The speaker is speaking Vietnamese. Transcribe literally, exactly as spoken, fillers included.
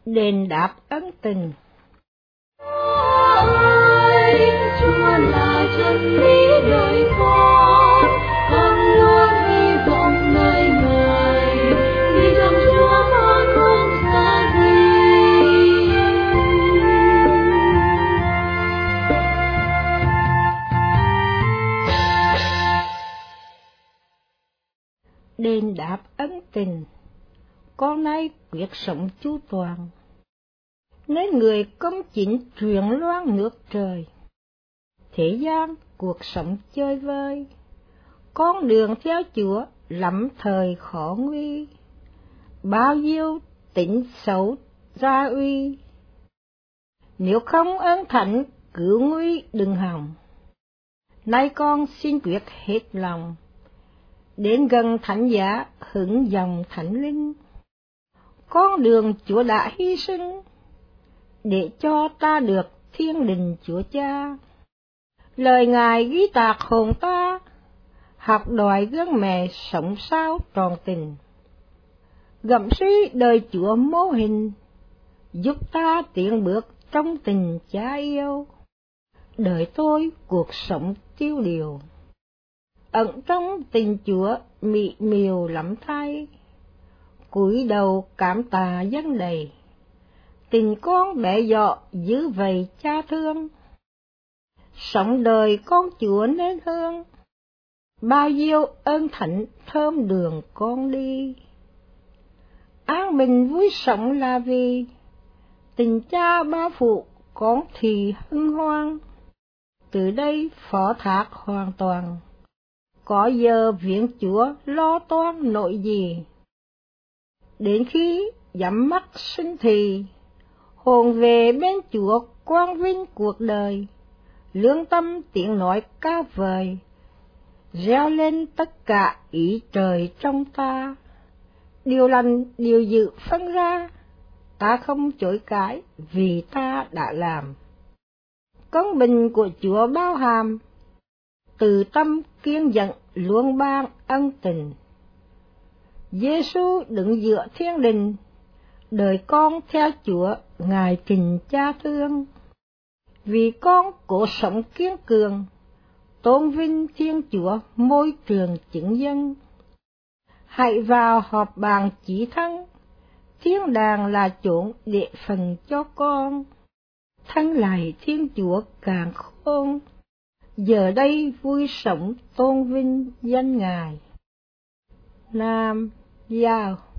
Đền đáp ân tình. Ôi, Chúa là chân lý đời con, con luôn hy vọng nơi Ngài, vì trong Chúa con không xa gì. Đền đáp ân tình. Con nay quyết sống chu toàn, nên người công chính truyền loan nước trời. Thế gian cuộc sống chơi vơi, con đường theo Chúa lắm thời khó nguy. Bao nhiêu tính xấu ra uy, nếu không ơn thánh cứu nguy đừng hòng. Nay con xin quyết hết lòng, đến gần thánh giá hứng dòng thánh linh. Con đường Chúa đã hy sinh, để cho ta được thiên đình Chúa Cha. Lời Ngài ghi tạc hồn ta, học đòi gương mẹ sống sao tròn tình. Gặm suy đời Chúa mô hình, giúp ta tiến bước trong tình cha yêu. Đời tôi cuộc sống tiêu điều, ẩn trong tình Chúa mị miều lắm thay. Cúi đầu cảm tạ dâng đầy, tình con bé dọ giữ vậy cha thương. Sống đời con Chúa nên hương, bao nhiêu ơn thánh thơm đường con đi. An bình vui sống là vì, tình cha bao phụ con thì hân hoan. Từ đây phó thác hoàn toàn, có giờ viếng Chúa lo toan nội gì. Đến khi nhắm mắt sinh thì, hồn về bên Chúa quang vinh cuộc đời. Lương tâm tiếng nói ca vời, reo lên tất cả ý trời trong ta. Điều lành điều dự phân ra, ta không chối cãi vì ta đã làm. Công bình của Chúa bao hàm, từ tâm kiên giận luôn ban ân tình. Giê-xu đứng giữa thiên đình, đời con theo Chúa Ngài tình cha thương. Vì con cố sống kiên cường, tôn vinh Thiên Chúa môi trường chứng dân. Hãy vào họp bàn chí thân, thiên đàng là chốn để phần cho con. Thân lạy Thiên Chúa càng khôn, giờ đây vui sống tôn vinh danh Ngài. Nam Giao.